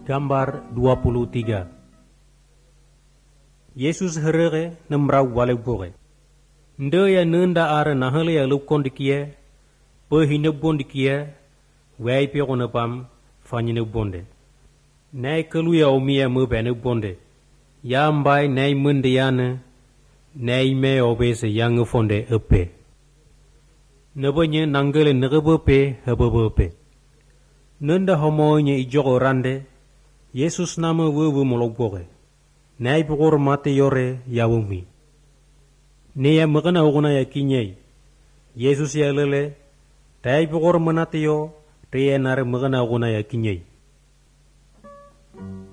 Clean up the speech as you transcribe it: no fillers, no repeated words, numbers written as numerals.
Gambar 23. Yesus herere nemrau wale bore. Nde ya nenda are nahale ya lukon dikie, pehine bondikie, wei pione pam, fanyine bonde. Nei kelu ya omia mubene bonde. Ya mbai nei munde yane, nei me obese yang fonde epe. Nebonye nangele negebope hebebope. Nenda homonya ijogo rande, Yesus nama wewe molokboge. Nei bukor mate yore yawumi. Ne ya magana oguna ya kinyei. Yesus ya lele, tai bukor manate yo, te ya nare magana oguna ya kinyei.